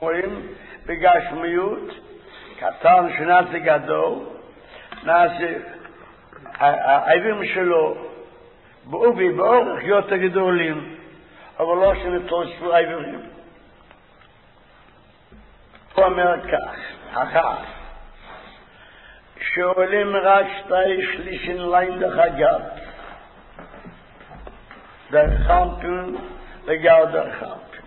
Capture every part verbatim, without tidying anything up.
רואים בגשמיות, קטן שנעשה גדול, נעשה, האיברים שלו בעובי, באורך יותר גדולים, אבל לא שנתוספו האיברים. הוא אומר כך, אחר, שעולים רק שתי שלישין ליין דחגת, דרך חמפין לגר דרך חמפין.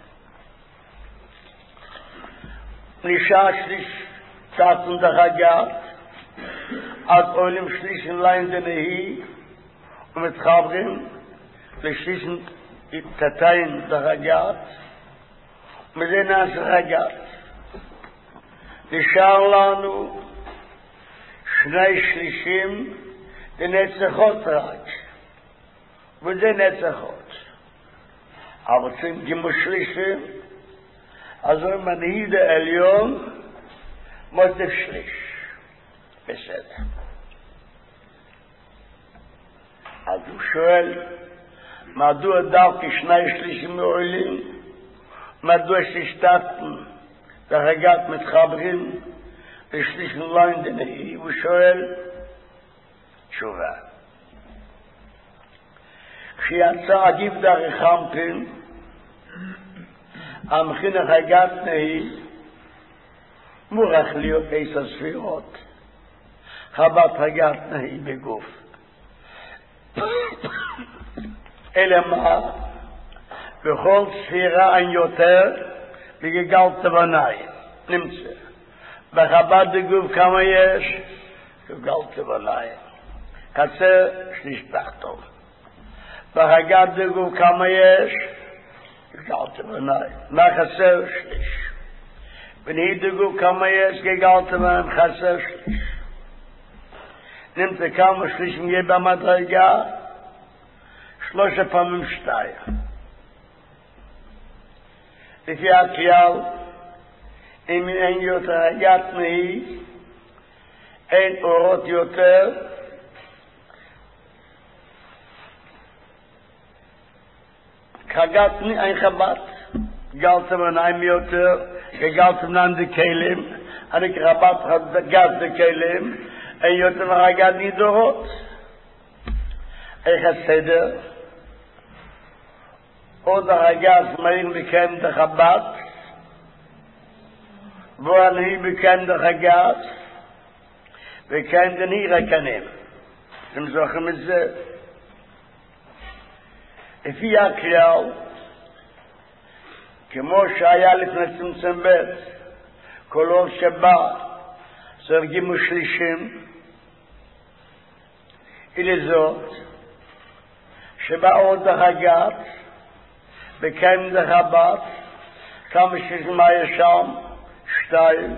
נשאר שליש תעתון דחגת, אז עולים שלישין ליין דנהי, ומתחברים לשלישין תתיים דחגת, וזה נעשה חגת. נשאר לנו שני שלישים לנצחות רק, וזה נצחות. אבל צריכים גימוש שלישים, אז הוא מנהיד העליון מוטף שליש. בסדר. אז הוא שואל, מדוע דווקא שני שלישים מעולים? מדוע ששתתן דחגת מתחברים לשליש ליין דנהי? הוא שואל תשובה. כשיצא עדיף דרך חמפין, המכין החגת נהי, מורח להיות עשר ספירות. חבת חגת נהי בגוף. אלא מה? בכל ספירה אין יותר בגגל תבניים. נמצא. בחב"ד בגוף כמה יש? גגל תבניים. קצר שליש תחתון. בחגת בגוף כמה יש? גגל תבניים. מה חסר? שליש. בנהיד בגוף כמה יש? גגל תבניים. חסר שליש. נמצא כמה שלישים יהיה במדרגה? שלושה פעמים שתיים. לפי הכלל, אם אין יותר הגת נהי, אין אורות יותר, כגת נהי, אין חבת, גלתם עיניים יותר, כגלתם נן דקלים, אני כחבת גת דקלים, אין יותר מהגת נהי דורות. איך הסדר? עוד הרגע זמאים בקם דחבת, ואני בקם דחגת, וקם דני רקנים. אתם זוכרים את זה? לפי הכלל, כמו שהיה לפני צמצם ב', כל אור שבא, סרגים ושלישים, אלה זאת, שבא עוד דחגת, בקיים דחבת, כמה ששמה יש שם, שתיים,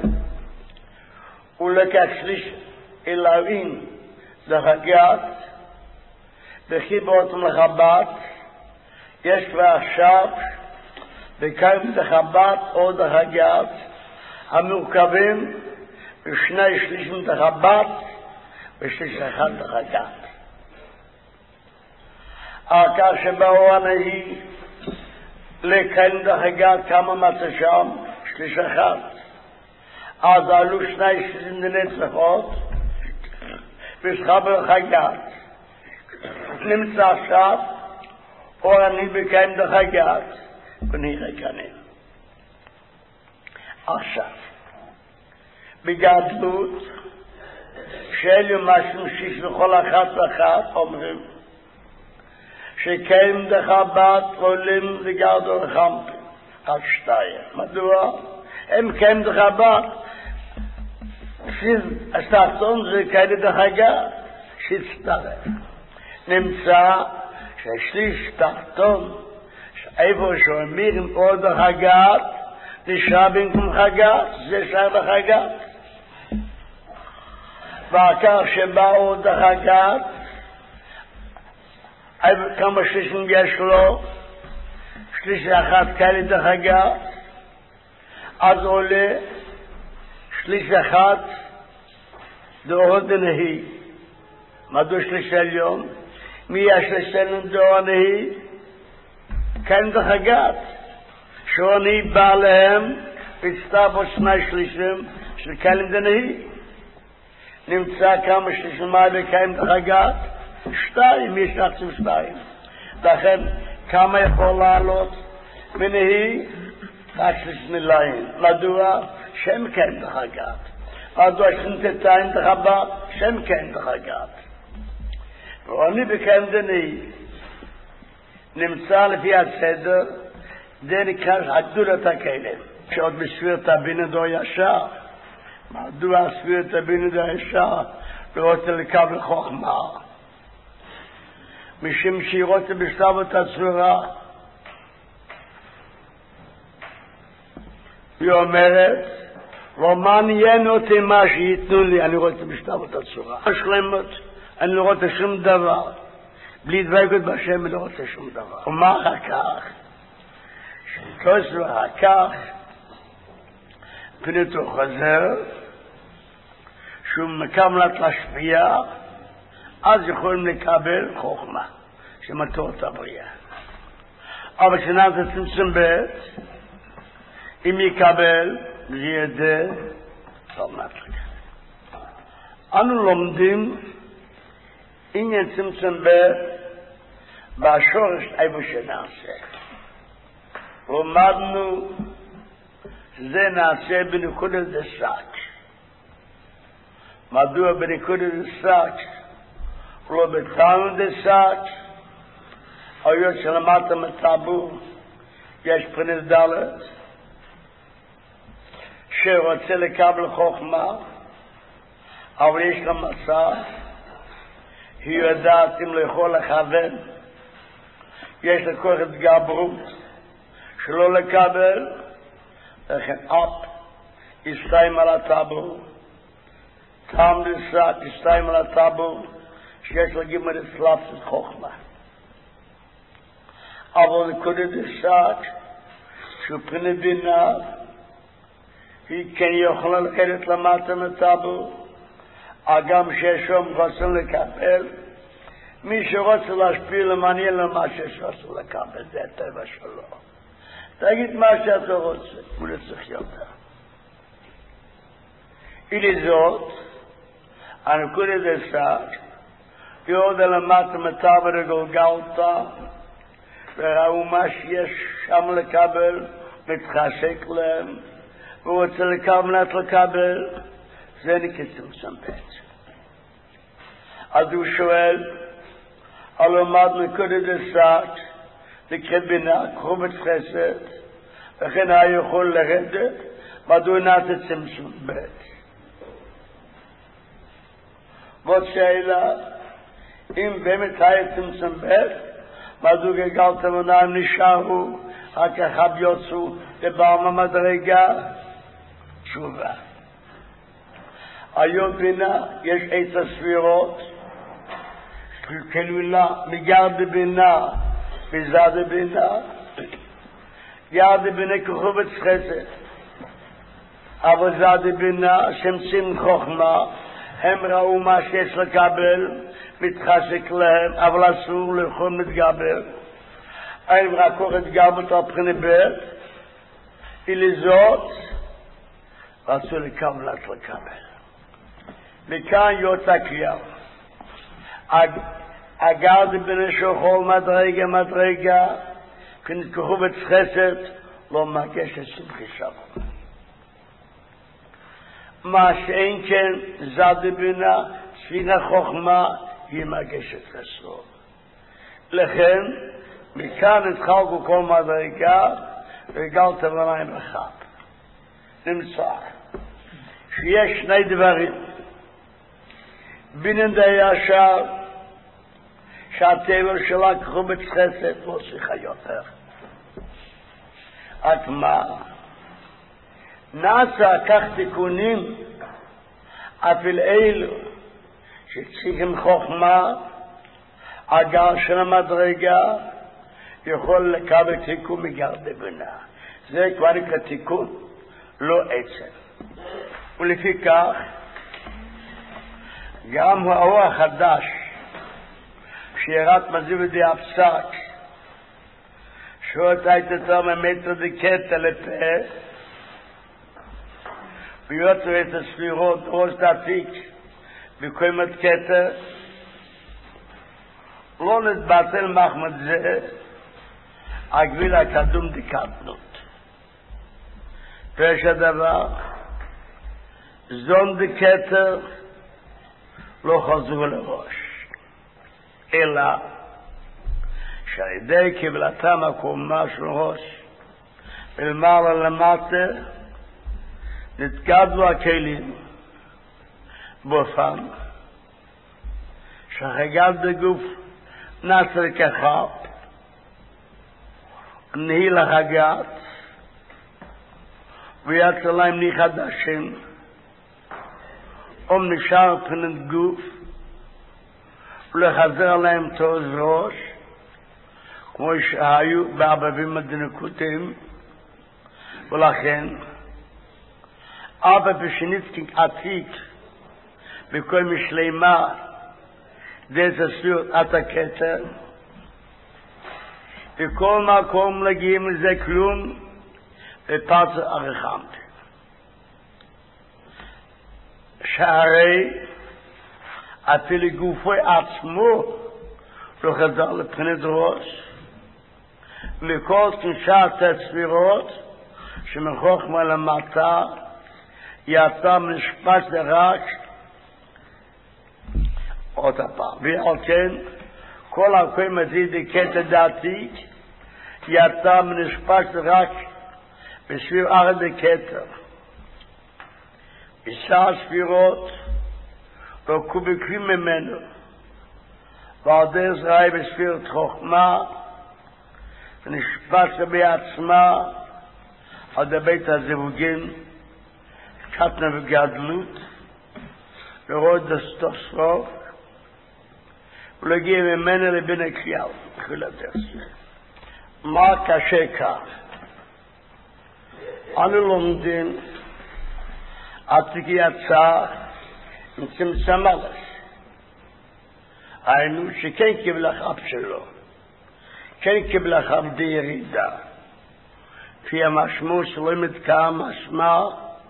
ולקח שליש אלוהים דחגת, בחיבות לחבת, יש כבר עכשיו, בקיים דחבת או דחגת, המורכבים בשני שלישים דחבת, ושליש אחד דחגת. אחר שבאו הנהי, לקיים דחגת כמה מצא שם, שליש אחד. אז עלו שני שלישים לנצחות, ושחבר חגת. נמצא עכשיו, או אני בקיים דחגת, ונראה כנראה. עכשיו, בגדלות, שאלו משהו שיש לכל אחת ואחת, אומרים, שקיים דחבת עולים לגרדו לחמפין, עד שתיים. מדוע? הם קיים דחבת, הסתחתון זה כאלה דחגה, שהצטרף. נמצא ששליש תחתון, איפה שאומרים עוד דחגת, נשאר במקום חגת, זה שער דחגת. ואחר שבא עוד דחגת, כמה שלישים יש לו, שליש אחת כאלה דחגה, אז עולה שליש אחת דורות דנהי. מדוע שליש עליון? מי יש לשלם דור נהי? כאן דחגת. שעוני בא להם הצטברו שני שלישים של כלים דנהי. נמצא כמה שלישים מים וקיים דחגת? שתיים, יש נעצים שתיים. לכן, כמה יכול לעלות מנהי? רק שליש מלאים. מדוע? שם קיים דחגת. מדוע שנתתיים דחבת? שם קיים דחגת. ועוני בקיים דנהי. נמצא לפי הסדר, זה נקרא הגדולת הכלים. שעוד בספירת הבינה דו ישר. מדוע ספירת הבינה דו ישר? ורוצה לקבל חוכמה. משום שהיא רוצה בשלב את הצורה. היא אומרת, לא מעניין אותי מה שייתנו לי, אני רוצה בשלב את הצורה. השלמות, אני לא רוצה שום דבר. בלי דבקות בשם, אני לא רוצה שום דבר. ומה אחר כך? שתוסו אחר כך, פניתו חוזר, שהוא מקמלת להשפיע, אז יכולים לקבל חוכמה, שמטרות הבריאה. אבל שנעת צמצום בית, אם יקבל, זה ידע, טוב נתחיל. אנו לומדים עניין צמצום בית, בשורש איפה שנעשה. למדנו שזה נעשה בנקודת דסק. מדוע בנקודת דסק? לא בטעם דסק. היות שלמדת מטבור, יש פרנס דלת, שרוצה לקבל חוכמה, אבל יש לה מסע, היא יודעת אם לא יכול לכוון, יש לה כוח התגברות, שלא לקבל, לכן אפ, יסתיים על הטבור, טעם דסק, יסתיים על הטבור, שיש להגיד מה לסלאפ של חוכמה. אבל נקודת דסק, שהוא פני בינה, היא כן יכולה לרדת למטה מטבור, אגם שיש שם רצון לקבל, מי שרוצה להשפיע למעניין למה שיש רצון לקבל, זה הטבע שלו. תגיד מה שאתה רוצה, הוא לא צריך יותר. אלי זאת, הנקודת דסק, יורד למטה מטבור וגולגלתה, וראו מה שיש שם לקבל, מתחשק להם, והוא רוצה לקבלת לקבל, זה נקרא צמצום בית. אז הוא שואל, הלא למד נקודת דסק, נקרא בינה, קרובת חסד, וכן היה יכול לרדת, מדוע נעשה צמצום בית. ועוד שאלה, אם באמת היה צמצום בית, מדוע גלגלת מוניים נשארו, רק אחד יוצאו לבעם המדרגה, תשובה. היום בינה יש עץ הספירות, כלולה מגרד בינה, מזד בינה, ירד בינה כחובץ חסד, אבל זד בינה שמצים חוכמה, הם ראו מה שיש לקבל, מתחשק להם, אבל אסור לאכול מתגבר. אין רק כוח התגברות על פני בית, ולזאת רצו לקבלת לקבל. וכאן יוצא קריאה. אגרד בני שוחול מדרגה מדרגה, כנתקחו בצחסת, לא מרגש את שמחי שבו. מה שאין כן זד בינה, ספינה חוכמה, היא מרגשת חסרו. לכן, מכאן התחלקו כל מדרגה, וגלת בניים אחד. נמצא שיש שני דברים. בינן די ישר, שהטבע שלה קחו בצחסת, לא צריכה יותר. רק מה? נעשה כך תיקונים, אפילו אלו, שצריכים חוכמה, אגר של המדרגה, יכול לקבל תיקון מגרד בינה. זה כבר נקרא תיקון, לא עצם. ולפי כך, גם האור החדש, שירת מזיב די הפסק, שעות היית יותר ממטר דקטע לפה, ויותר את הספירות ראש דתיק בקוימת כתר לא נתבטל מחמד זה הגביל הקדום דקטנות פרש הדבר זון דקטר לא חזרו לראש אלא שעל ידי קבלתם הקומה של ראש ולמעלה למטה נתגדלו הכלים באופן שהחגל בגוף נעשה כחב נהי לחגת ויצא להם ני חדשים om נשאר פנת גוף ולחזר להם תוז ראש כמו שהיו בעבבים הדנקותים ולכן אבא בשניצקינג עתיק בכל משלימה דזה ספירות עד הכתר בכל מקום לגיעים לזה כלום בפרצה הרחמת שהרי אפילו גופי עצמו לא חזר לבחינת ראש וכל תשעת הספירות שמחוכמה למטה יצא משפט רק עוד הפעם ועל כן כל הכל מזיד קטע דעתיק יצא משפט רק בספיר ארד הקטע עשר ספירות לא קובקים ממנו ועל דרך זרעי בספירת חוכמה ונשפט בעצמה עד בית הזיווגים קטנה וגדלות ורוד דסטוספור ולהגיע ממנה לבין הכלייה תחילת דרך מה קשה כך אנו לומדים עתיק יצא מצמצם אלף היינו שכן קיבלה חב שלו כן קיבלה חב די ירידה כפי המשמעות שלו מתקע משמע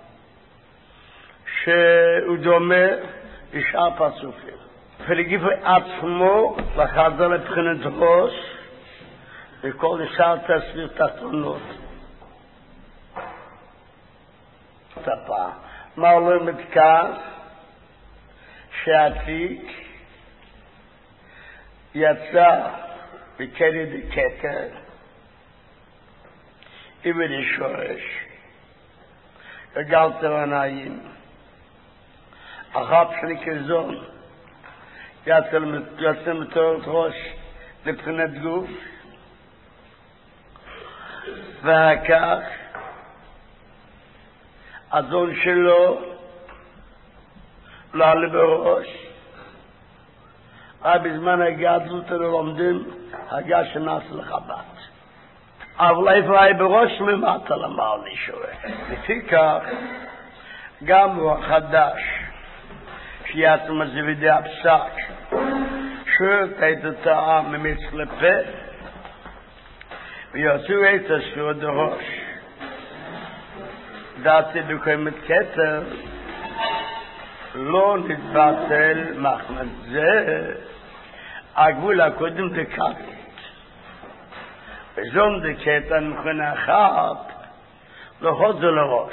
שהוא דומה לשאר פרצופים ולגיב עצמו לחזר לבחינת ראש וכל נשאר תסביר תחתונות טפה מה לא מתקע שעתיק יצא בקרי דקטר איבדי שורש גלת עיניים אחת שלי כזון יצא מתורת ראש לבחינת גוף והכך הזון שלו לא עלה בראש אבל בזמן הגדלות לומדים הגע שנעשה לחבת אבל איפה היה בראש ממטה למעל נשאר לפי כך גם הוא החדש שיעצה מזווידי הפסק שואלת את הטעם ממצח לפה ויעשו את הספירות דראש דעתי בקוימת כתר לא נתבטל מחמד זה הגבול הקודם דקטית וזון דקטה מבחינה אחת לא חוזר לראש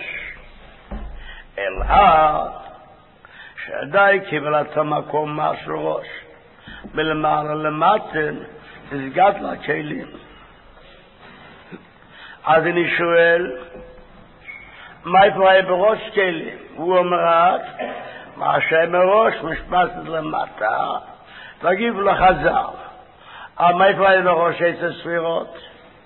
אלא שעדיין קיבלת המקום של ראש ולמעלה למטה נסגד לכלים אז אני שואל מה יפרע בראש כלים? הוא אומר רק מה שמראש משפטת למטה תגיב לחזר אבל מה יפרע בראש עשר ספירות?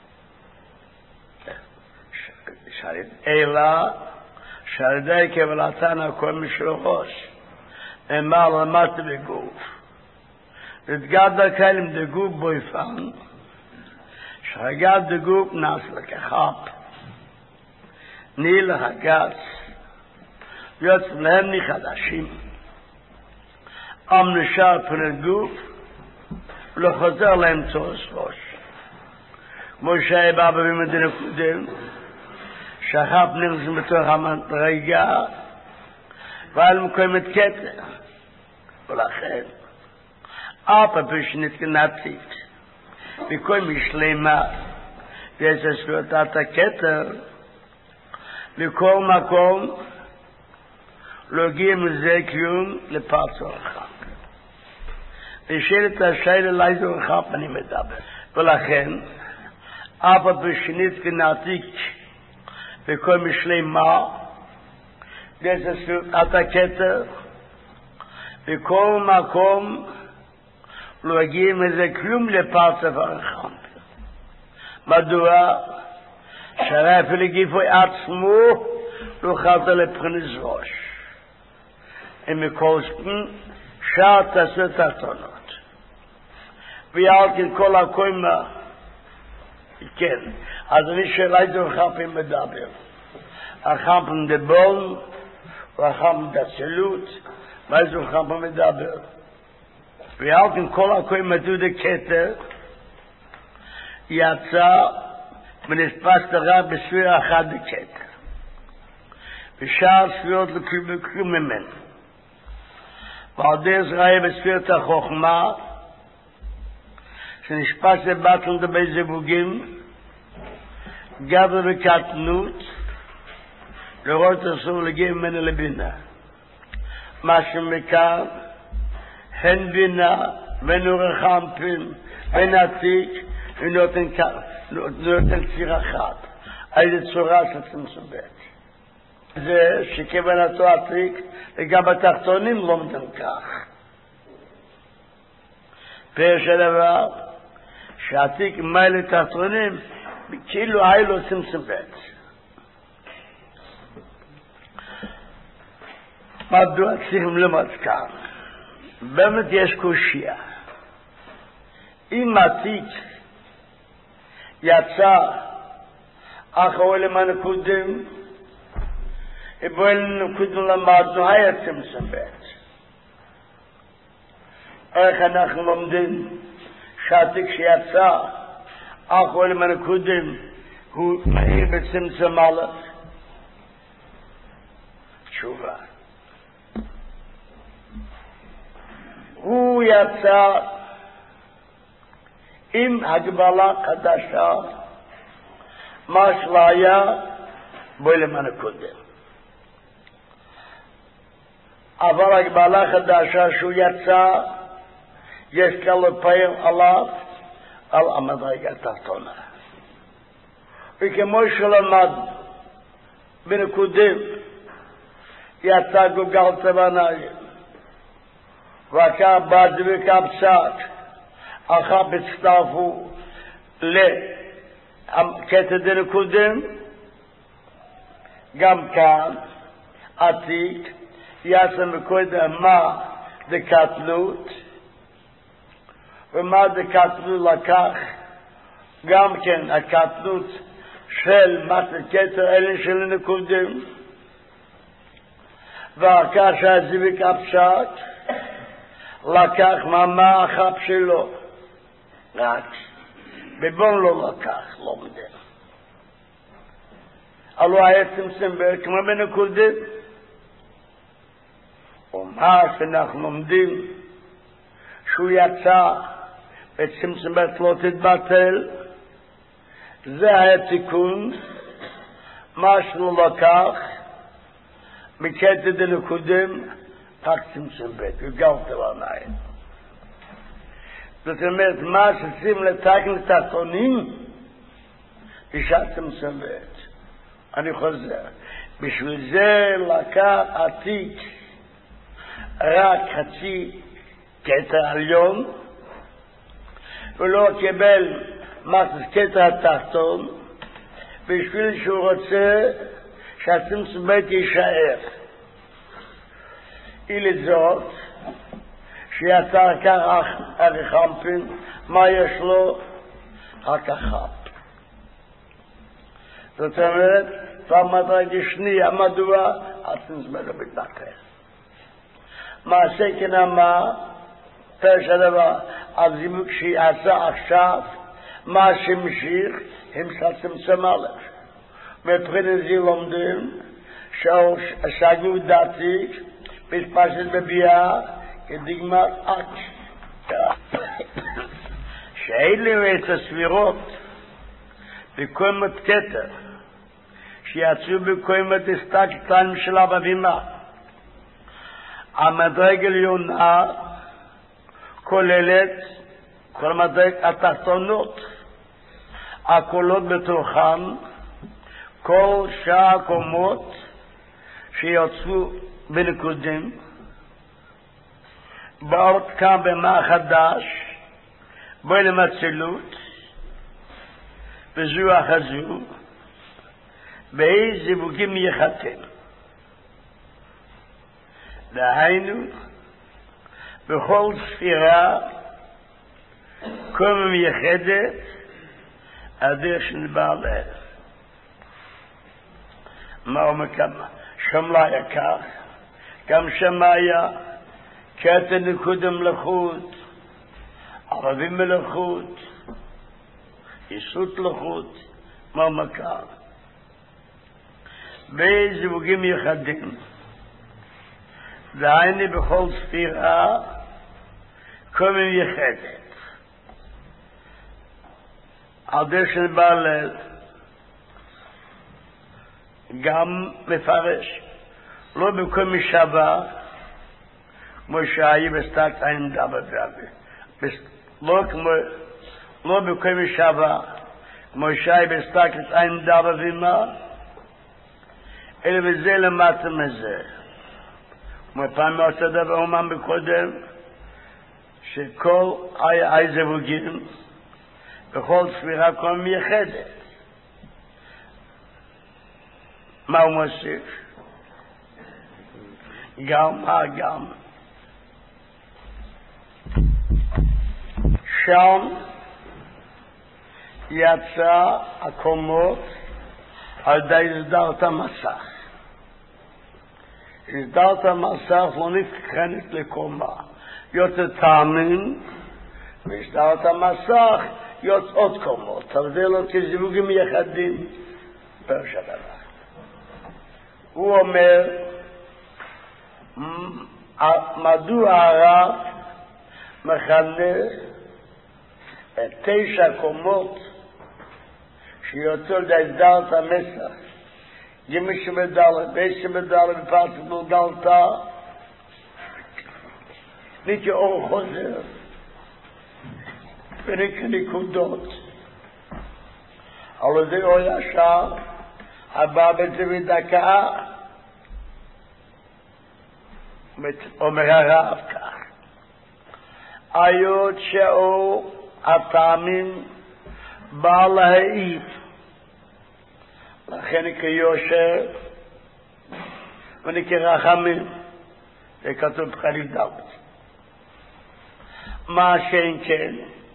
אלא שעל ידי קבלתן הכל משל ראש אמר למטה בגוף נתגד לכלים דגוף בויפן שהגד דגוף נעש לכחב ניל הגץ יוצא להם ני חדשים עם נשאר פנת גוף ולא חוזר להם צורס ראש כמו שהיה בא במדינה קודם שחב נרזם בתוך המדרגה weil man kommt mit Kette. ולכן, אף פעם שנתגנתית, וכל משלמה, ויש ספירת הכתר, לכל מקום, לא הגיע מזה כלום לפרצו רחב. ושאלת השאלה לאיזו רחב אני מדבר. ולכן, אף פעם שנתגנתית, וכל משלמה, ויש ספירת הכתר, בכל מקום לא הגיע מזה כלום לפרצה ורחם. מדוע? שהרי אפילו גיפוי עצמו לא חלת לפרנס ראש. הם מקוסקים שער תעשו תחתונות. ויאלכן כל הקוימה, כן, אז אני שאלה איזה רחפים מדבר. רחפים דבון, רחפים דצלות, מה זה רחפים מדבר? ויאלכן כל הקוי מדו דקטר, יצא ונספס דרב בספיר אחד דקטר. ושאר ספירות לקרוא ממנו. ועל דרך ראה בספירת החוכמה, שנשפס לבטל דבי זיווגים, גבר וקטנות, לראות אסור להגיע ממנו לבינה. מה שמכאן, הן בינה, ונור החמפין, ונעתיק, ונותן ציר אחת. איזה צורה שצמצום בית. זה שכוונתו עתיק, וגם בתחתונים לומדים כך. פרש הדבר, שעתיק מייל תחתונים, כאילו היה לו צמצום בית. מדוע צריכים למד כאן? באמת יש קושיה. אם עתיק יצא אחרו למען קודם, ובואל נקודם למדנו, היה צמצום בית. איך אנחנו לומדים שעתיק שיצא אחרו למען קודם, הוא מהיר בצמצום א'? תשובה. הוא יצא עם הגבלה חדשה, מה שלא היה בו למען הקודם. אבל הגבלה חדשה שהוא יצא, יש כמה פעמים עליו, על המדרגה התחתונה. וכמו שלמד בנקודם, יצא גוגל צבניים, וכך בד וקבצת, אחר הצטרפו לקטע דנקודם, גם כאן, עתיק, יעשה מקודם מה דקטלות, ומה דקטלות לקח, גם כן הקטלות של מסת קטע אלה של נקודם, ואחר שהזיוויק הפשט, לקח מאמה אחת שלו, רק בבון לא לקח, לא מדי. אלו היה צמצם כמו בנקודם, ומה שאנחנו לומדים, שהוא יצא וצמצם בית לא תתבטל, זה היה תיקון, מה שלא לקח, מקטע דנקודם, רק צמצום בית, וגם דבר נעים. זאת אומרת, מה שצריכים לתקן את התחתונים, בשעת צמצום בית. אני חוזר. בשביל זה לקח עתיק רק חצי קטע עליון, ולא קיבל מה קטע התחתון, בשביל שהוא רוצה שהצמצום בית יישאר. לזאת שיצא כך הרחמפין, מה יש לו? רק החפ. זאת אומרת, והמדרגה שנייה, מדוע? הצמצום לא מתבטל. מעשה כן אמר, פרש הדבר, אז אם כשיעשה עכשיו, מה שמשיך, הם צמצום א'. מבחינת זה לומדים, שהגות דתית, משפשת בביאה כדגמת אק. שאלה את הסבירות בקומת כתר, שיצאו בקומת הסתק קטן של הבבימה. המדרג עליונה כוללת כל מדרג התחתונות, הקולות בתוכן, כל שאר הקומות שיוצאו בנקודים, באות כאן במה חדש, בואי למצלות, וזו החזו, באיזה זיווגים יחתם. דהיינו, בכל ספירה, כל מייחדת, הדרך שנדבר להם. מה אומר כמה? שם לא היה כך, גם שם היה קטע נקודה מלכות, ערבים מלכות, יסות מלכות, מה אומר כך? בזיווגים יחדים, דהיינו בכל ספירה, כל מייחדת. הדרך שנדבר להם, גם מפרש, לא בכל משווה, כמו שהיה בסתק עין דאבה דאבה. לא כמו, לא בכל משווה, כמו שהיה בסתק עין דאבה ומה, אלא בזה למטה מזה. כמו פעם מעושה דבר אומן בקודם, שכל אי זווגים, בכל ספירה כל מייחדת. מה הוא מוסיף? גם, מה גם? שם יצא הקומות על די סדרת המסך. סדרת המסך לא נבחנת לקומה. יוצא טעמים, וסדרת המסך יוצאות קומות. אבל זה לא כזיווגים יחדים פרש הדבר. הוא אומר, מדוע הרב מכנה את תשע קומות שיוצאו להסדרת המסך, ג' שמדלת, ב' שמדלת, בפרט גלגלתה, נקי אור חוזר, ונקי נקודות. על זה אור ישר, הבא בזה בדקה, אומר הרב כך, היות שאור הטעמים בא להעיף, לכן כיושר וכרחמים, זה כתוב בחליל ד'. מה שאין כן,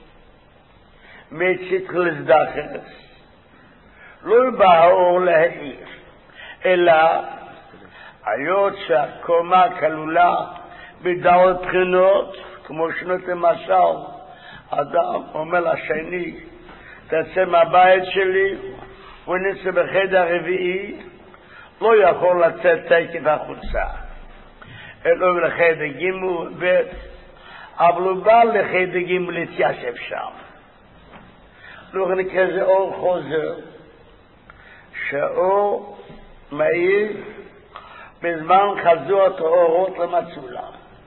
מצית לזדחס, לא בא האור להעיף, אלא היות שהקומה כלולה בדעות בחינות, כמו שנות למשל, אדם אומר לשני, תצא מהבית שלי, ונצא בחדר הרביעי, לא יכול לצאת תקף החוצה. אלא לחדר ג' ב', אבל הוא בא לחדר ג' להתיישב שם. לא נקרא זה אור חוזר, שאור מאיר בזמן חזות האורות למצולה.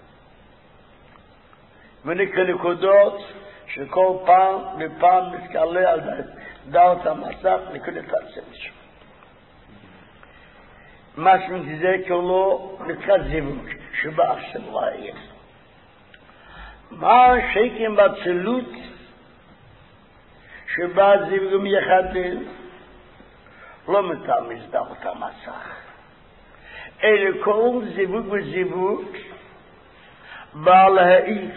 ונקרא נקודות שכל פעם ופעם מתקלה על דעת המסך נקודת הצמצום. מה שמזה כלו נקרא זיווג שבא עכשיו להעיר. מה שייכים בצלות שבא זיווג מייחדים לא מתאמץ דעת המסך. אלא כל זיווג וזיווג בא להעיף.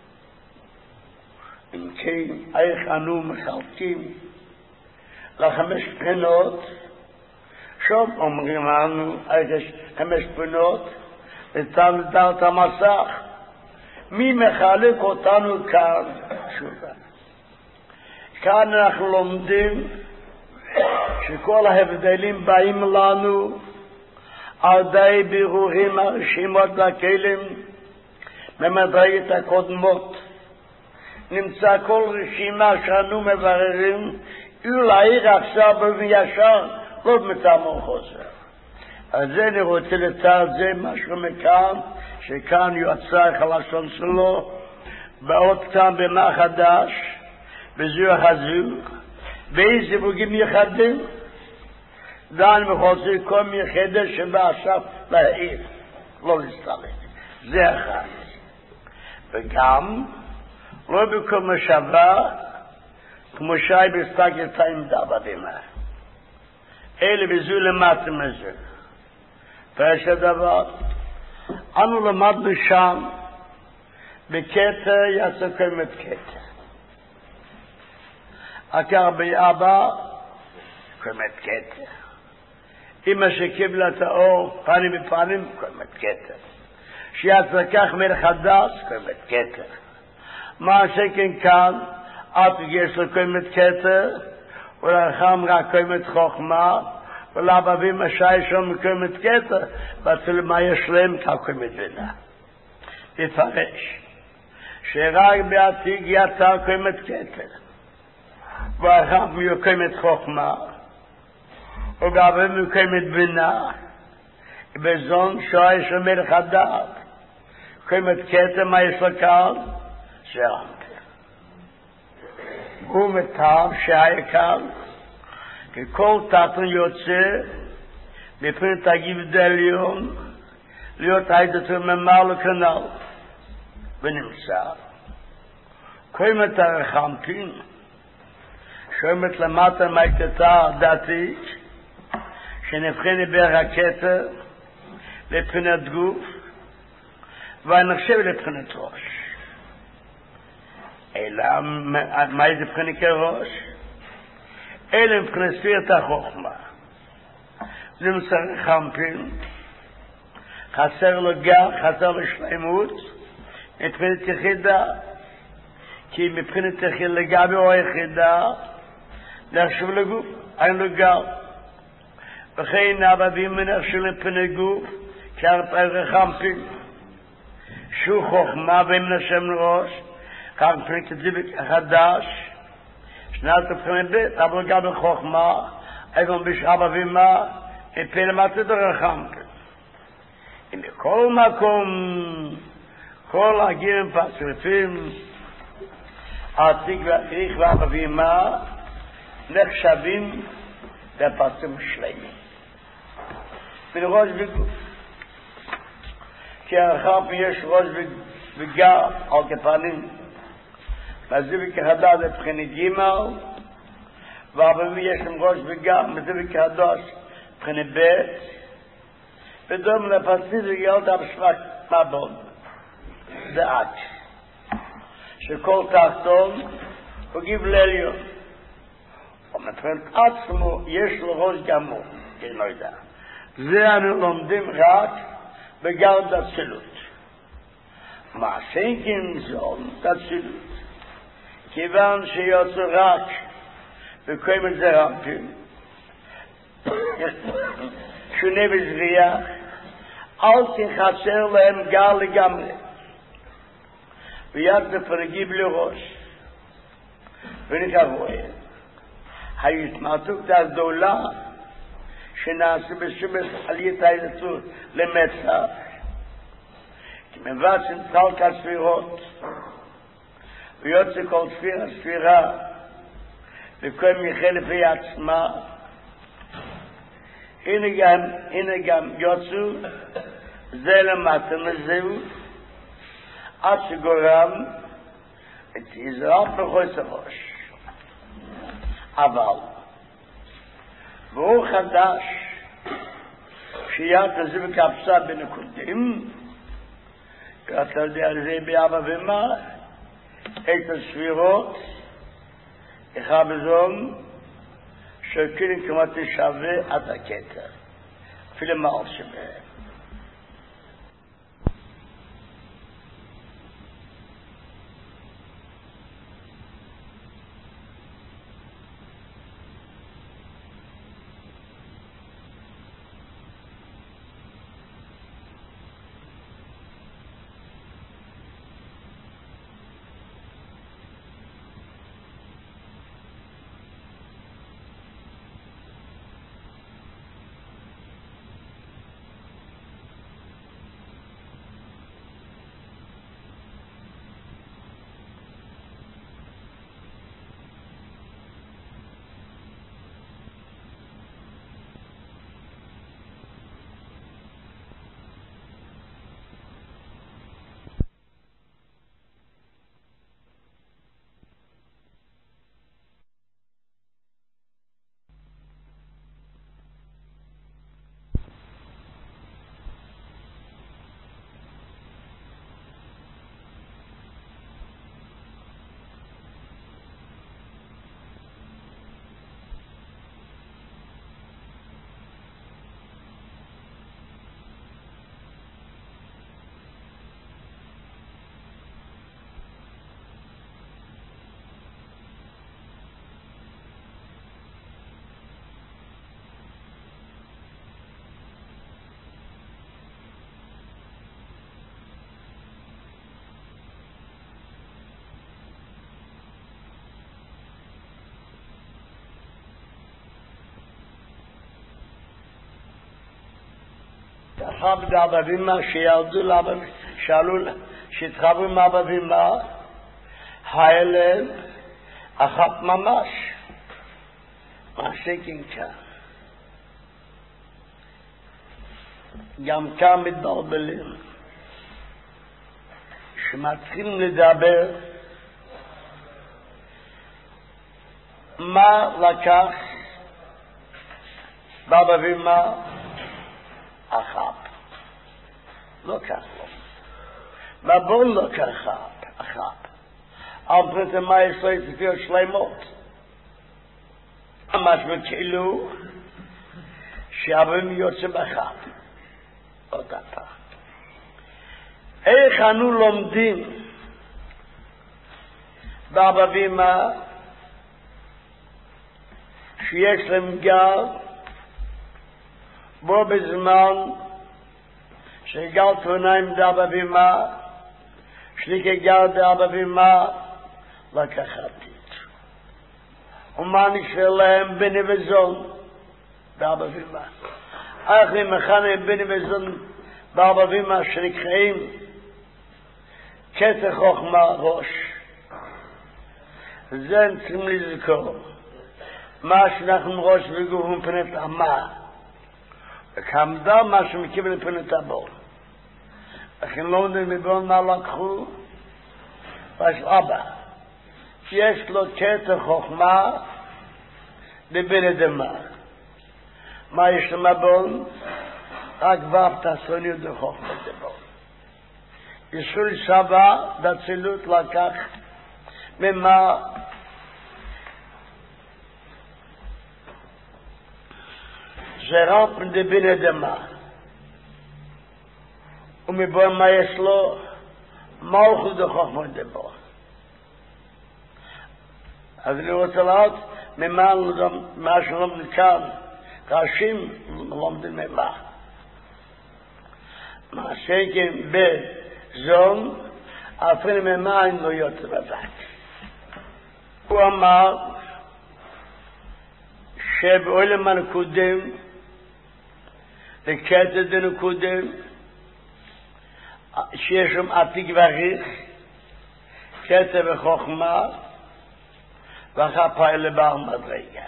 אם כן, איך אנו מחלקים לחמש בחינות, שוב אומרים לנו, איך חמש בחינות, ניתן לדעת המסך, מי מחלק אותנו כאן? תשובה. כאן אנחנו לומדים שכל ההבדלים באים לנו על די בירורים הרשימות והכלים במדרגת הקודמות. נמצא כל רשימה שאנו מבררים, אולי עכשיו באופן ישר, לא מטעמו חוזר. אז זה אני רוצה לצד זה משהו מכאן, שכאן יוצא הלשון שלו, באות כאן במה חדש, בזוג הזוג, באיזה בוגים יחדים, דן וחוצה כל מיחדה שבא עכשיו להעיף, לא להסתלק. זה אחד. וגם, לא בכל משאבה, כמו שי בסתק יצאים דבדימה. אלה בזו למטה מזה. פרש הדבר, אנו למדנו שם, בקטע יעשה קיימת קטע. עקר באבא, קיימת קטע. אמא שקיבלה את האור, פנים בפנים, קיימת קטע. שיעשה כך מלך חדש, קיימת קטע. מה שכן כאן, עד יש לו קיימת קטע, ולאחם רק קיימת חוכמה, ולאבבים השי שום קיימת קטע, ואצל מה יש להם כך קיימת בינה. יפרש, שרק בעתיד יצר קיימת קטע, ואחם יהיו קיימת חוכמה, ובאבבים קיימת בינה, בזון שי שום מלך הדעת, קיימת קטע, מה יש לו כאן? שרמת. הוא מטעם שהיה כאן, כי כל תחתון יוצא, בפרט הגיב דליון, להיות הידתו ממר לכנל, ונמצא. קיימת הרחמתין, שומעת למטה מהקטטה דתית, שנבחנת ברקטה, לבחינת גוף, ונחשב לבחינת ראש. אלא, מה זה מבחינת כראש? אלא מבחינת ספירת החוכמה. נמצא רחמתין, חסר לו גר, חסר לו שלמות, מבחינת יחידה, כי מבחינת יחידה לגבי או יחידה, נחשב לגוף, אין לו גר. וכן אבבים מנחשב לבחינת גוף, כארפי רחמתין, שהוא חוכמה ומנשם לראש, כאן פרק הזיבק החדש, שנת הבחינת בית, אבל גם בחוכמה, אבל בשעה בבימה, מפה למטה דרחמתין. בכל מקום, כל הגירים פסרפים, העתיק והקריך והבבימה, נחשבים לפסים שלמים. מן ראש וגוף. כי הרחם יש ראש וגר על כפנים. מזיבק החדש לבחינת גימל, והבבי יש להם ראש וגר, מזיבק החדש לבחינת בית, ודום לפסיד וגילות הבשמק מבון. דעת. שכל תחתון הוא גיב לעליון. ומבחינת עצמו יש לו ראש גמור, כן לא יודע. זה אנו לומדים רק בגרד הצילות. מה שנקין זון תצילות. כיוון שיוצא רק וקיימת זרמתים, שונה בזריח, אל תחסר להם גר לגמרי. ויד בפרגיב לראש. ונקרא רואה, ההתמעטות הגדולה שנעשה בשבט עליית הילצות למצח, כי מבצעים צלק הספירות, ויוצא כל ספירה ספירה, וכל מיכל לפי עצמה, הנה גם, הנה גם יוצאו, זה למטה מזהו, עד שגורם את יזרח בחוץ הראש. אבל, והוא חדש, שיד הזה בקפסה בנקודים, ואתה יודע על זה באבא ומה, את הספירות, אחד בזון, שכאילו כמעט שווה עד הקטע, אפילו מעל שבהם. אחר באבא ואמא שירדו לאבא, שאלו, שהתחברו עם אבא ואמא, היה להם אחת ממש. מה שכן כאן. גם כאן מתבלבלים. שמתחילים לדבר מה לקח באבא ואמא אחת. לא כך לא. מה בוא לא כך אחת. על פרטי מה יש לו יצפיות שלמות. ממש בכאילו שאבים יוצא באחת. אותה פעם. איך אנו לומדים באבא ואמא שיש להם גר בו בזמן שגר תבוניים באבא ואמא שלי כגר באבא ואמא לקחתי ומה נשאר להם בני וזון באבא ואמא איך למחנה בני וזון באבא ואמא שנקראים קטע חוכמה ראש זה צריכים לזכור מה שאנחנו ראש וגוף מפנת אמה וכעמדה מה שמקיבל לפנת הבור לכן לא יודעים מבון מה לקחו ויש אבא יש לו קטע חוכמה בבין אדמה מה יש למבון רק ואהבת שונא דחוכמה דבור ישול סבא דצילות לקח ממה זרם דבין אדמה ומבוא מה יש לו מלכות דחוכמה דבור אז אני רוצה לראות ממה מה שלומדים כאן ראשים לומדים ממה מה שכן בזון אפילו ממה אין לו יותר בבת הוא אמר שבעולם הנקודם לקטע דנקודם שיש שם עתיק וריך קטע וחוכמה ואחר פעל לבעל מדרגה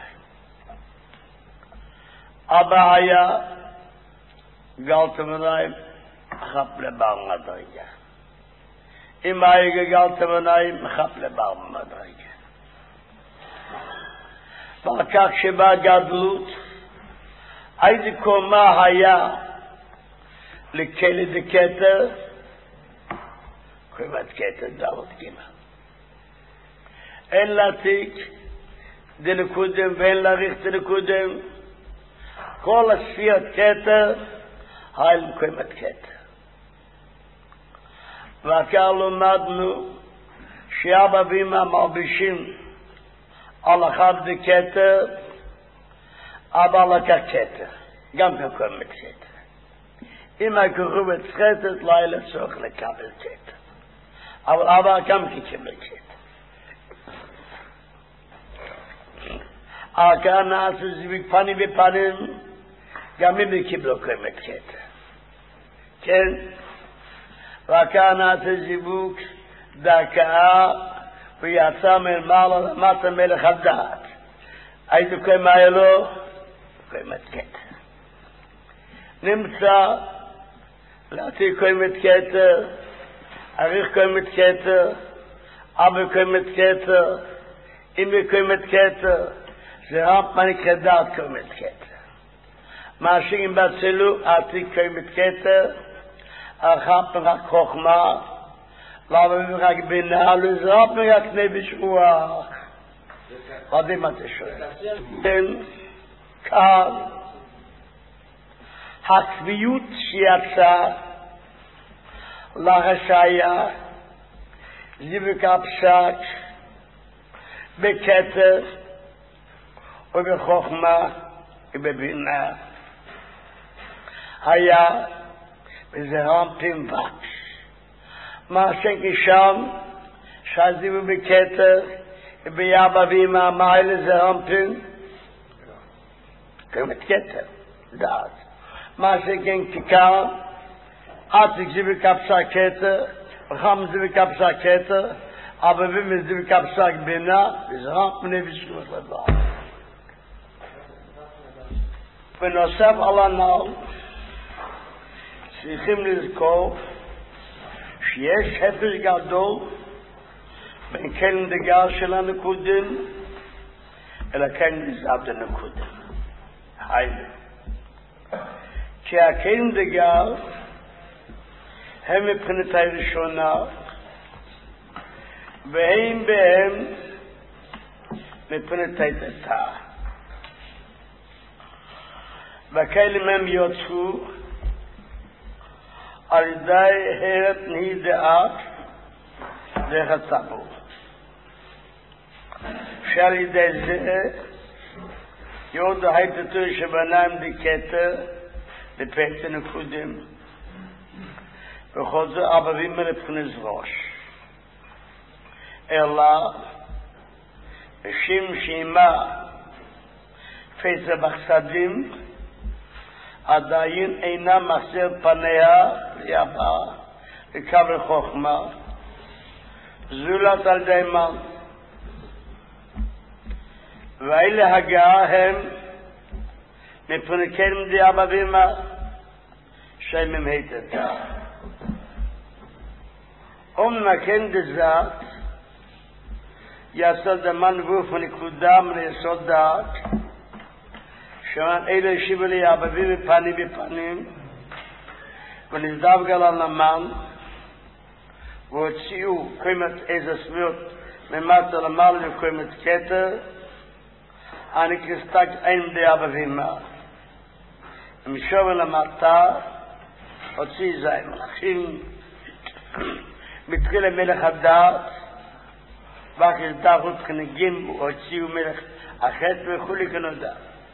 אבא היה גלת מניים אחר לבעל מדרגה אמא היה גלת מניים אחר לבעל מדרגה ועל כך שבא גדלות איזה קומה היה לכלא דקטר קומת קטר דלות גימה אין להתיק דנקודם ואין להריך דנקודם כל הספיות קטר היה לקומת קטר וכך למדנו שאבא ואמא מרבישים על אחד דקטר אבא לקח קטר גם כקומת קטר אם הקרובת חטאת לא היה לצורך לקבל קטר אבל אבא גם כקבל קטר כאן נעשו זיווג פנים ופנים גם הם קיבלו קומת קטר כן וכאן נעשו זיווג דקה ויצא מלמעלה למטה מלך הדעת איזה קומה היה לו קומת קטר נמצא להתיר קומת קטר אריך קומת קטר אבא קומת קטר אמא קומת קטר זה רמפ מנקרא דעת קומת קטר מה שאם בצלו עתיק קומת קטר הרחפ רק חוכמה למה רק בינה לזרפ רק נפש רוח עדי מה זה שואל כן כאן הקביעות שיצא לרשעיה זיווג הפסק בקטר ובחוכמה ובבינה היה בזרם פנבק מה שכשם שעזיבו בקטר וביאבא ואמא מעל זרם פן קמת קטר דעת מה שכן כיכר, עתיק זה בקפסק כתר, וחם זה בקפסק כתר, aber wenn wir sie kapsak bina, ist rat mir nicht was dabei. בנוסף על הנ"ל, צריכים לזכור שיש הפרש גדול בין קלן דגר של הנקודים אלא קלן דזב הנקודים. היינו. כי הקלן דגר הם מבחינתי ראשונה והם בהם מבחינתי תתה. והכלים הם יוצאו על ידי הרת נהידעת דרך הטבור. שעל ידי זה יהוד ההיטטו שבניים דקטר לפקט נקודים וכל זה אבבים מלפכנס ראש. אלא שים שימה פסע בחסדים עדיין אינה מחזיר פניה ליבה לקבל חוכמה זולת על ידי מן ואלה הגעה הם מפנקם די אבבימה שהם היטתה אומנקן דזת יסוד המן גוף ונקודה מן יסוד דעת שאמן אלה ישיבו לי אבבים בפנים בפנים ונזדב גל על המן והוציאו קיימת איזה סביבות ממטה למעלה וקיימת כתר אני כסתק אין די אבבים הם שובו למטה הוציא זי מלאכים מתחיל המלך הדעת ואחר דחות כנגים הוציאו מלך החטא וכולי כנודע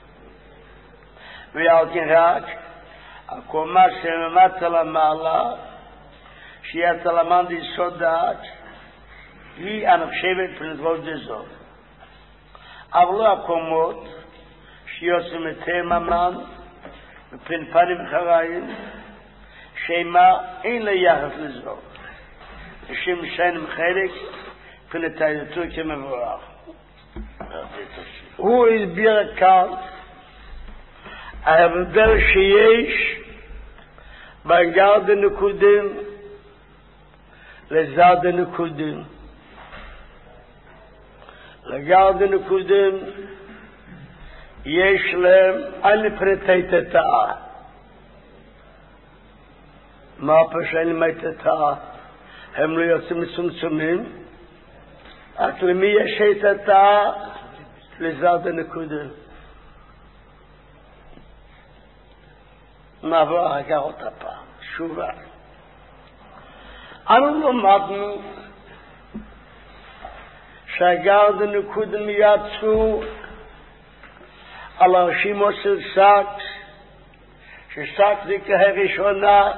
ועל כן רק הקומה שממטה למעלה שהיא התלמן דיסוד דעת היא הנחשבת פנדבות דזו אבל לא הקומות שיוצאים מתם המן ופן פנים חראים שמה אין לה יחס לזו לשם שאין חלק פנתייתו כמבורך הוא הסביר כאן ההבדל שיש בין גר דנקודים לזר דנקודים לגר דנקודים יש להם אין פנתייתתה מה פשעין מייתתה הם לא יוצאים מצומצמים רק למי יש היתתה לזר דנקודים נעבור רגע אותה פעם, שובה. אנו למדנו שהגר דנקודים יצאו על הרשימו של סק, שסק זה כהראשונה,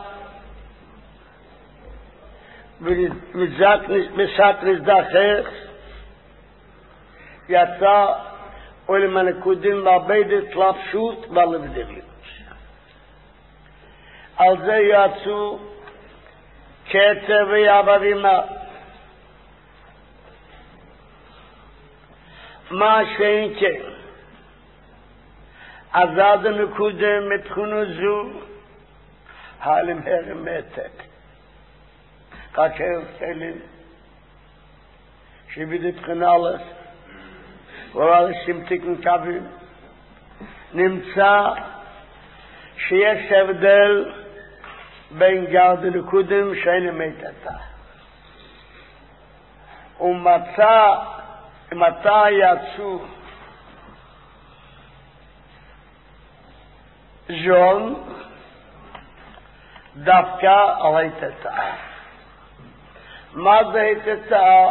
וסק נזדחך, יצא עולם הנקודים לאבד את לפשוט ולבדליות. על זה יצאו כתר ויאבבימה. מה שאין כן, עזד הנקודם מבחינה זו, העלם הרם מתק. כאשר כלים, שבידי בחינה אלף, ועל שמתיקן קווים, נמצא שיש הבדל בין גר דנקודים שאין מיתתה. ומצא, מתי יצאו ז'ון דווקא על היתתה. מה זה היתתה?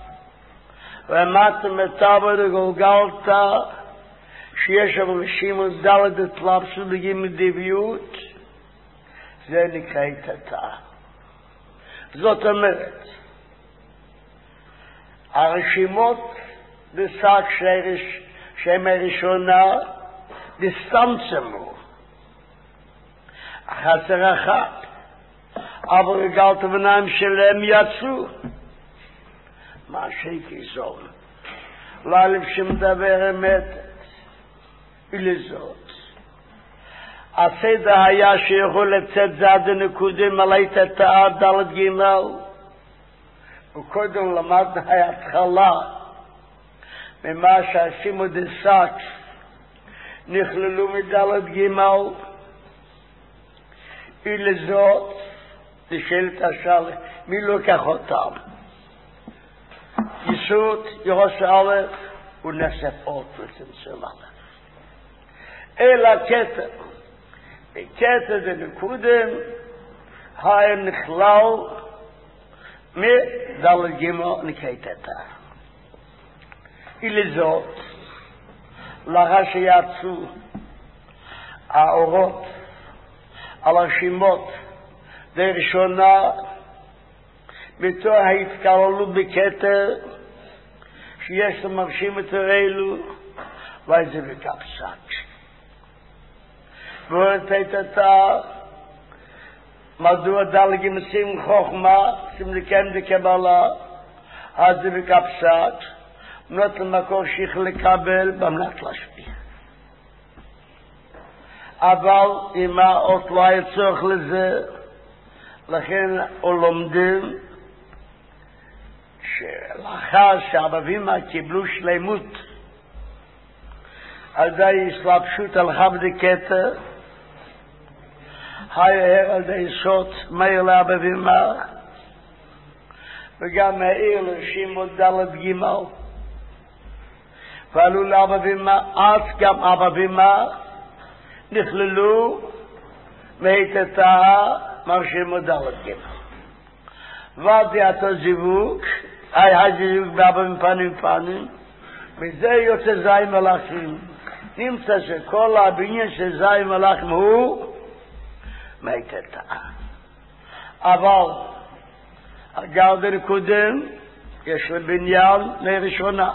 ומה תמתה בגולגלת שיש אבל שימו דלת את לפסו לגימי דביות זה נקרא היתתה. זאת אומרת הרשימות בשק שם הראשונה דסתמצמו חסר אחד. אבל גלת בניים שלהם יצאו. מה שיקזון? להלב שמדבר אמת. ולזאת. הסדר היה שיכול לצאת זד הנקודים על ההתתאה דלת גימל. וקודם למדנו ההתחלה ממה שעשימו דסקס נכללו מדלת גימל. ולזאת נשאלת השאלה מי לוקח אותם? יסוד ירוס א' ונסף עוד וצמצום א'. אלא כתר. כתר זה נקודם היה נכלל מדלת גימל נקייתתה. ולזאת לאחר שיצאו האורות על השמות לראשונה בתור ההתקללות בכתר שיש למרשים את הראלו וזה בקפסק ואורתת אתה מדוע דלגים עושים חוכמה עושים לקיים דקבלה אז זה בקפסק מנות למקור שיך לקבל במנת להשפיע אבל אם האות לא היה צורך לזה לכן לומדים שלאחר שהבבימה קיבלו שלמות על די הסלבשות על חבד כתר היה על די סות מאיר לאבבימה וגם העיר לשימות דלת גימל ועלו לאבבימה אז גם אבבימה נכללו מהתתאה מרשימו דלת גימל ועדי אותו זיווג היה הזיווג באבבים פנים פנים וזה יוצא זי מלאכים נמצא שכל הבניין של זי מלאכים הוא מהתתאה אבל הגרדן קודם יש לבניין לראשונה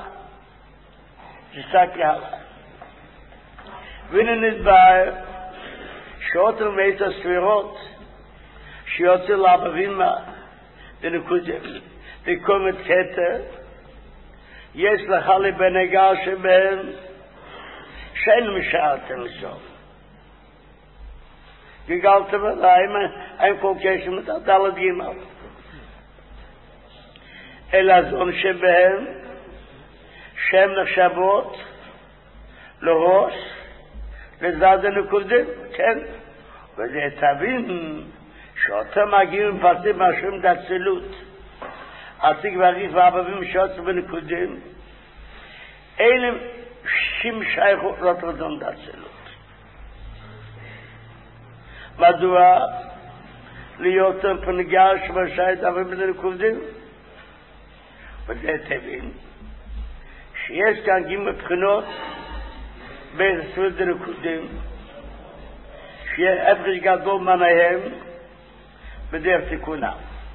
שסקי הלאה והנה נתבהר שאותו מאת הספירות שיוצא לאבבימה ונקודם וקומת כתר יש לך לבנגר שבהם שאין משארתם לסוף גגלתם עליהם אין כל קשר מתדלת גימל אלא זון שבהם שם נחשבות לראש לזד הנקודים כן וזה תבין שאותם מגיעים מפרטים משום דצילות עתיק ועריך ואבבים שעוצו בנקודים אלה שים שייכות רטרדון דצילות מדוע להיות פנגש ושייט אבבים בנקודים וזה תבין שיש כאן גימל בחינות בעשרות דנקודים שיהיה הפרש גדול מנהם בדרך תיקונה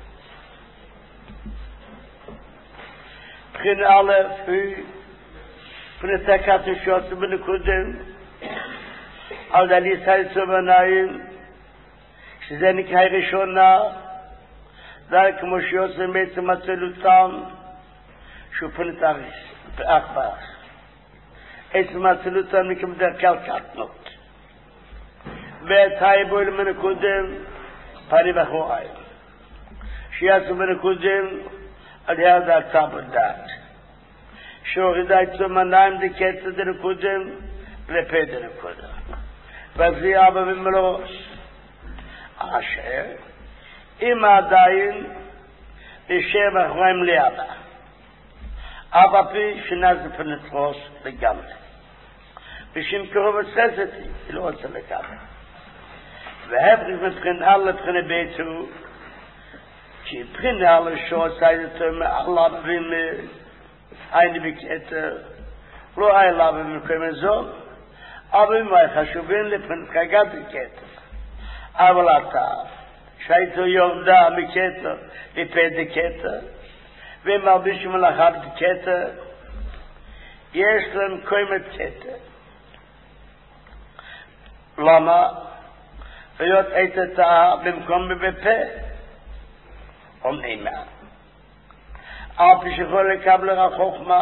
בחינה א' היא פנתקת נשויות בנקודים על דליס היצור בנאים שזה נקרא ראשונה זה כמו שיוצא בעצם הצלותם שהוא פנתריס באחבר עצם הצלותם נקרא בדרך כלל קטנות והתאיבו אל מנקודים פני בחוריים שיעשו בנקודים על יד הצבר דעת שהורידה את זמניים דקצת דנקודים לפה דנקודים וזה אבא ומלוש אשר אם עדיין נשאר בחוריים לאבא אבא פי שנז פנטרוס לגמרי בשם קרוב הססתי לא רוצה לקבל והפריך מבחינה לבחינה ביתו כי מבחינה לשעות הייתו מעלה בבימה הייני בקטר לא היה לה במקום זון אבל מה חשובים לבחינת חגת בקטר אבל אתה שהייתו יורדה מקטר לפד הקטר ומרביש מלאכה בקטר יש להם קוימת קטר למה? להיות עת התאה במקום בפה. אומרים מה? אף שיכול לקבל החוכמה,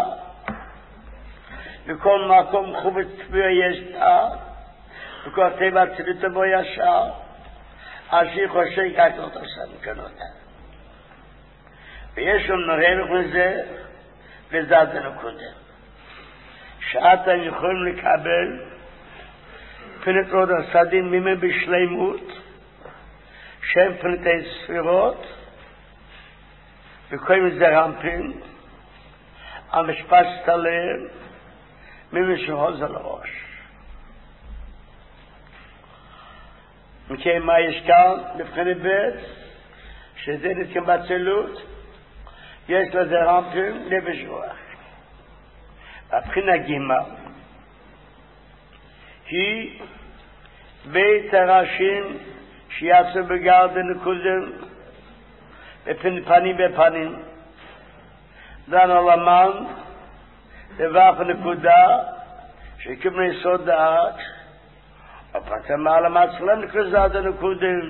בכל מקום חובת צבוע יש תאה, וכל טבע צליטה בו ישר, אשר חושב כך לא תעשה מכנותה. ויש לנו נראה מזה, וזה הנקודה. שאתם יכולים לקבל פנת עוד הסדין מימי בשלימות, שהם פנתי ספירות, וקוראים לזה רמפין, המשפט סתלם, מימי שהוז על הראש. מכן מה יש כאן? מבחינת בית, שזה נתקם בצלות, יש לזה רמפין נפש רוח. הבחינה גימה היא בית הראשים שיעשו בגרד הנקודם בפנים בפנים דן עולמן דבר הנקודה שקיבלו יסוד דעת הפתמה על המצלם נקוזת הנקודם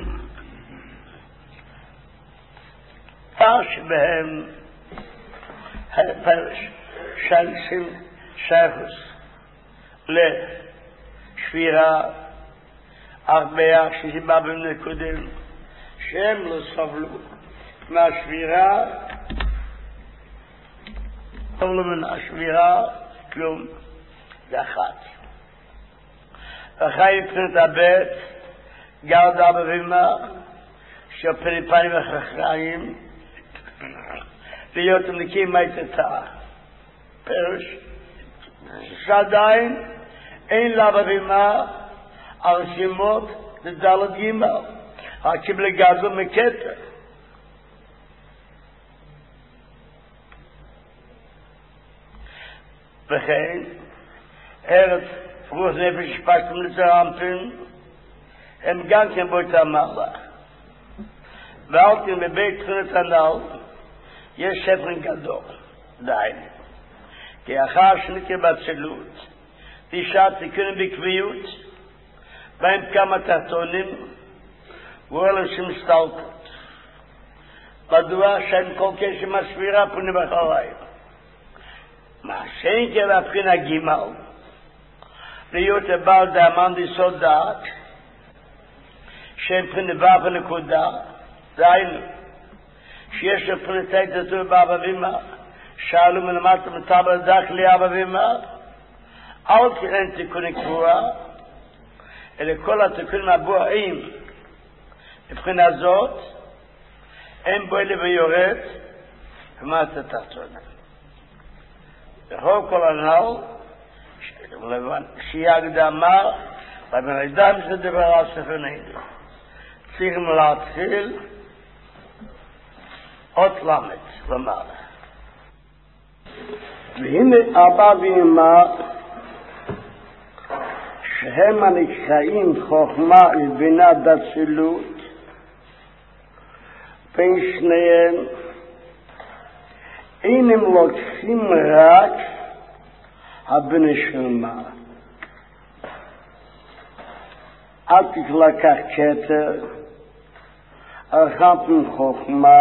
פרש בהם פרש שנסים שייכוס לשבירה הרבה כשבא בנקודם שהם לא סבלו מהשבירה סבלו מן השבירה כלום זה אחת אחרי פנת הבית גרדה בבימה שפני פנים החכריים להיות נקים מהתתה פרש שעדיין אין לה בבימה הרשימות לדלת גימל הקיבל גזו מקטר וכן ארץ רוח נפש שפשתם לצרמפין הם גם כן באותה מעלה ואלתים בבית תכונת הנ"ל יש ספר גדול די כי אחר שנקרא בצלות תשעה תיקונים בקביעות בהם כמה תחתונים ואלה שמסתלקות מדוע שאין כל קשר מהספירה פונים אחריי מה שאין כבא בחינה גימל להיות הבעל דאמן דיסוד דעת שאין פחינה ו' ונקודה דהיינו שיש לפחינה תתו באבא ואמא שאלו מלמטה מטבל דח לי אבא ואמא אל תראה תיקוני קבועה אלא כל התיקונים הבואים מבחינה זאת אין בו אלה ויורד ומטה תחתונה וכל כל הנ"ל שיהיה הקדמה ובנאדם זה דבר על ספר נהילה צריכים להתחיל עוד למד למעלה והנה אבא ואמא שהם הנקראים חוכמה ובינה דצילות בין שניהם אינם לוקחים רק הבנשמה אל תקלקח כתר ארחם חוכמה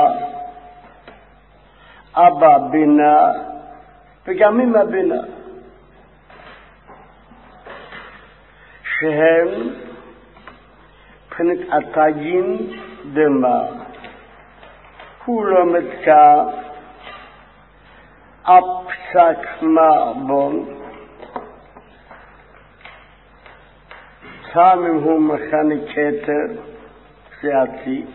אבא בינה וגם אמא בינה שהם מבחינת התגין דמה הוא לא מתקע הפסק מעבון גם אם הוא מכני כתר זה עתיק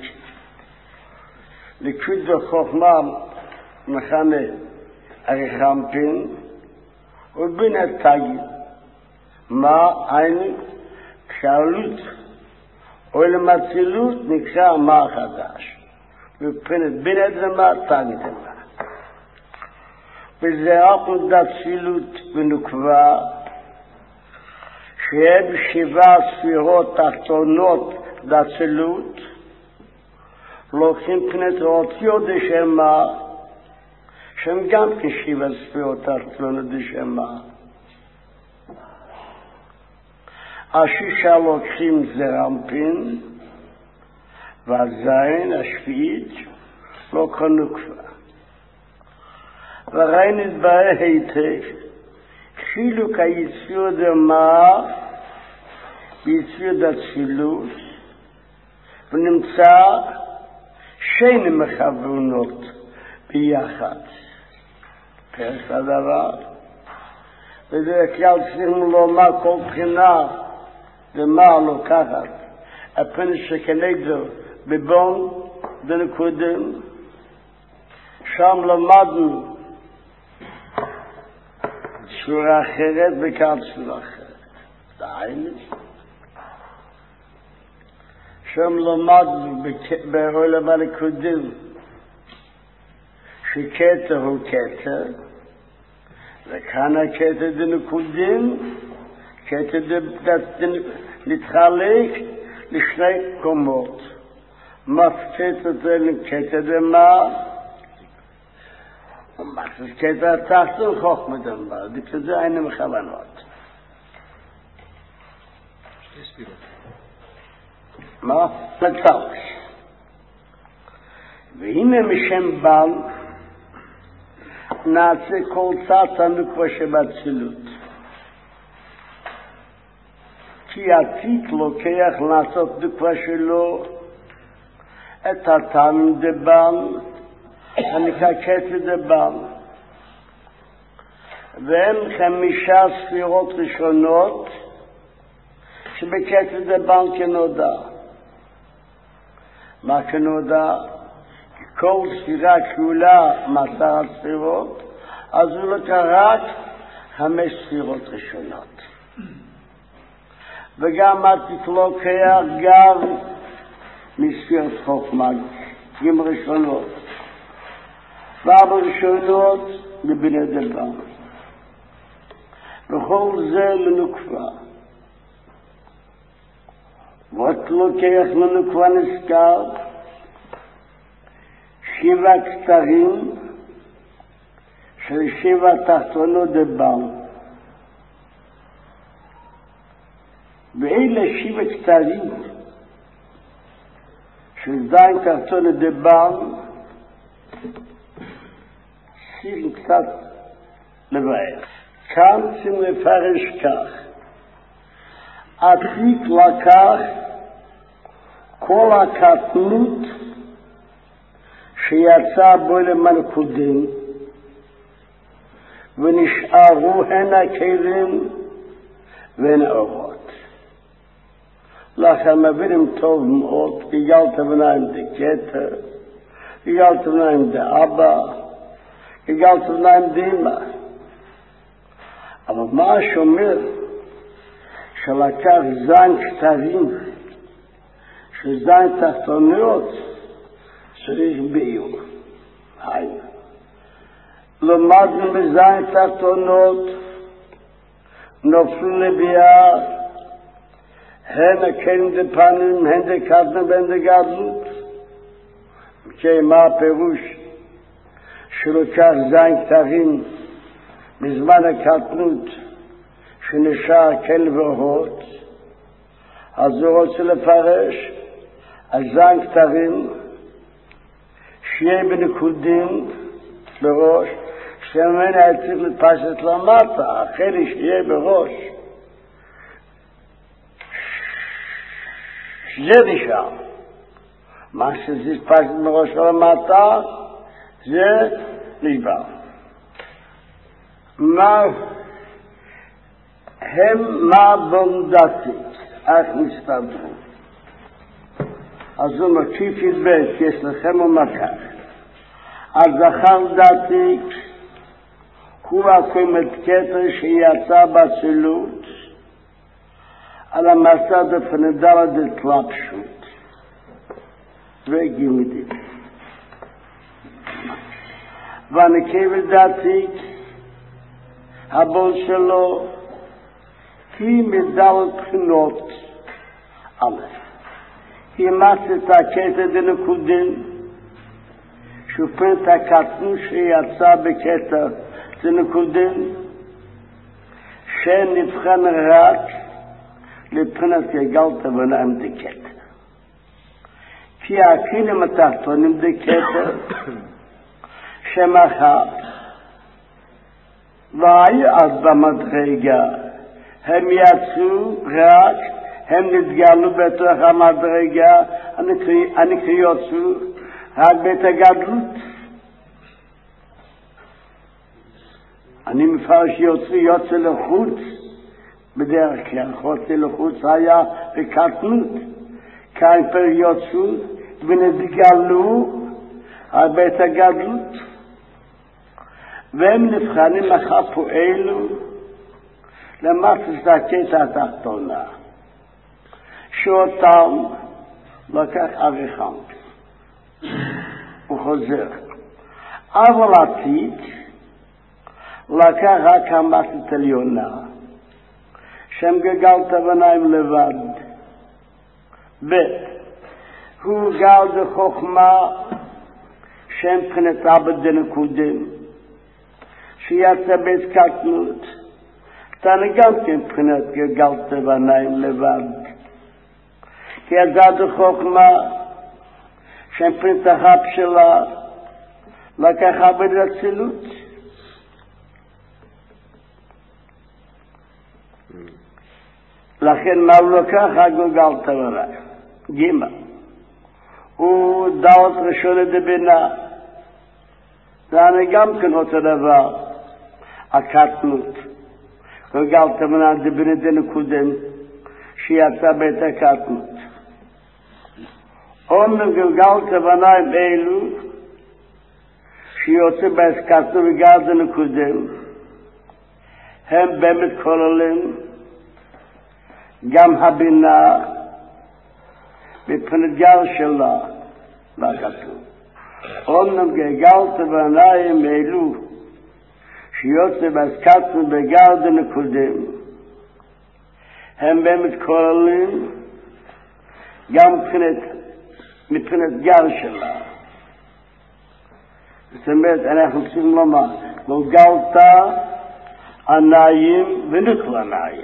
לקוד החוכמה מכני הרחמפין ובין התגין מה אין כשאלות או למצילות נקרא מה חדש מבחינת בין הדמה תגין דמה וזה רק דצילות ונוקבה שהם שבעה ספירות תחתונות דצילות לוקחים פנת אותיות דשמה שהם גם כשבעה ספירות תחתונות דשמה השישה לוקחים זה רמפין והזין השביעית לא כנוקפה. וראין התברר היטב חילוק היסוד דמה ביסוד הצילות, ונמצא שני מכוונות ביחד. פרס הדבר, בדרך כלל צריכים לומר כל בחינה ומה לוקחת הפן שכנגדו בבון דנקודם. שם למדנו צורה אחרת וכאן צורה אחרת. דהיינו שם למדנו בעולם הנקודם שכתר הוא כתר, וכאן הכתר דנקודים, כתר נתחלק לשני קומות. מפקת את זה לכתר דמה, ומחסס כתר תחתון חוכמה דמה, דכזה אין מכוונות. שתי ספירות. מה? לצלש. והנה משם בל נעשה כל צד הנוקבה שבצילות. כי עתיק לוקח לעשות נוקבה שלו את הטעם דבל הנקקת לדבל. והם חמישה ספירות ראשונות שבקט לדבל כנודע. מה כנודע? כל ספירה כולה מסר הספירות, אז הוא לקח רק חמש ספירות ראשונות. וגם עתיק לוקח גם מספירת חוכמה, גם ראשונות. וארבע ראשונות לבינה דבר. וכל זה לנוקבה. ואת לוקח לנוקבה נזכר שבע כתרים של שבע תחתונות דבר. ואלה שבע כתרים של זין תחתונות דבר צריכים קצת לבאר. כאן צריכים לפרש כך. עתיק לקח כל הקטנות שיצא בו למנקודים, ונשארו הן הכלים והן האורות. לכן מבינים טוב מאוד, גגלת בניים דקטר, גגלת בניים דאבא, גגלת בניים דימה. אבל מה שאומר שלקח זין כתרים של זין תחתוניות צריך ביור. היי. למדנו מזין תחתונות נופלו לביאה הן הכלים דפנים, הן דקדנה והן דגדלות. כי מה הפירוש שלקח זין כתרים בזמן הקטנות שנשאר כל ואורות? אז הוא רוצה לפרש הזין כתרים שיהיה בנקודים בראש, שממנה היה צריך לפשט למטה, אחרי שיהיה בראש. זה נשאר. מה שזה פשט בראש למטה, זה נשבר. מה הם מה בונדתית, איך נסתדרו. אז הוא מקיף ידבק, יש לכם ומקח. הזכר דתית הוא הקומת כתר שיצא בצילות על המסד הפנדלה דתלבשות וגימדים. והנקבת דתית הבון שלו היא מדל בחינות א', היא מצאת הכתר דנקודים שופט הקטנו שיצא בכתר דנקודים שנבחן רק לבחינת יגלת בנם דקתר. כי שהכינים התחתונים דקטר שמחה והיו אז במדרגה הם יצאו רק הם נתגלו בתוך המדרגה הנקריות רק בית הגדלות אני מפרש יוצא יוצא לחוץ בדרך כלל חוצה לחוץ היה בקטנות כאן פר יוצאו ונתגלו על בית הגדלות והם נבחנים אחר פועלו למטה הקטע התחתונה שאותם לקח אביחם הוא חוזר אבל עתיד לקח רק המטה עליונה שם גלגל תבניים לבד ו הוא גל בחוכמה שם פנתה בדנקודם שיצא בית קטנות תנגל כן פנת גלגל תבניים לבד כי יצא בחוכמה שם פנתה הפשלה לקחה בדרצילות לכן מה הוא לקח הגלגל תבניים גימה הוא דעות ראשונה דבינה ואני גם כן אותו דבר הקטנות גלגל תבניים דבינה דנקודם שיצא בית הקטנות אומנם גלגל תבניים אלו שיוצא בית קטנות וגל דנקודם הם באמת כוללים גם הבינה מבחינת גל שלה והכתוב. אומנם גלגל תבניים אלו שיוצא בהסקטנו בגל דנקודם הם באמת כוללים גם מבחינת, מבחינת גל שלה. זאת אומרת, אנחנו צריכים לומר, גלגלת עניים ונקל עניים.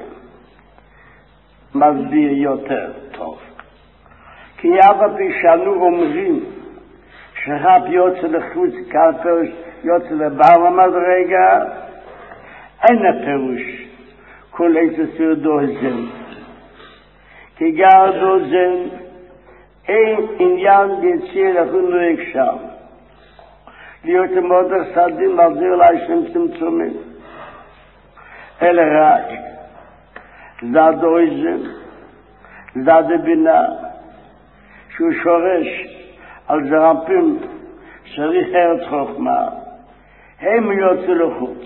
מסביר יותר טוב. כי אבא פשענו אומרים שרב יוצא לחוץ כפירוש יוצא לבעל המדרגה אין הפירוש כל איזה סרדו זן כי גרדו זן אין עניין יציר לכון לא יקשם להיות מודר סדים על זה אולי שם צמצומים אלא רק זד אויזן זד בינה שהוא שורש על זרפים צריך ארץ חוכמה הם יוצאו לחוץ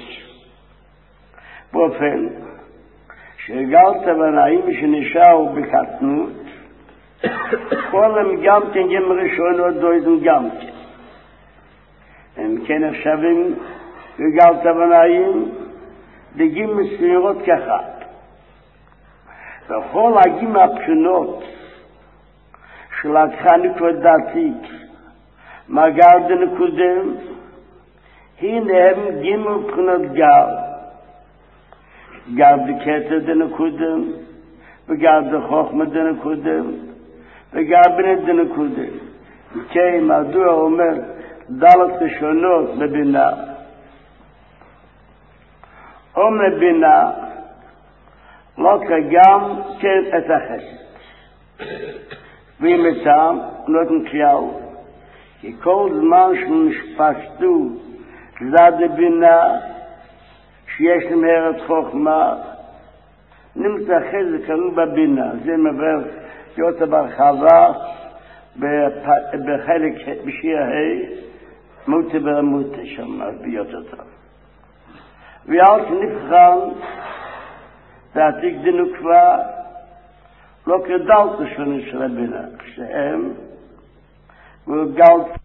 באופן שגל תבנאים שנשארו בקטנות כל הם גם כן גם ראשון ודויזם גם כן הם כן נחשבים בגל תבנאים דגים מסבירות כחת וכל הגים הבחינות שלקחה נקודתית מגל דנקודם הנה הם גימו בחינות גל גל בקטע דנקודם וגל בחוכמה דנקודם וגל בנת דנקודם כי מדוע אומר דלת ראשונות בבינה אומר בינה לא כגם כן את החסד ואימצם נותן כלל כי כל זמן שנשפשתו זד בינה שיש להם ארץ חוכמה נמצא חזק קראו בבינה זה מבר יותר ברחבה בחלק בשיר ה' מוטה ברמוטה שם ביותר טוב ועל שנבחן דעתיק דנוקבה לא כדלת שונה של הבינה כשהם וגלת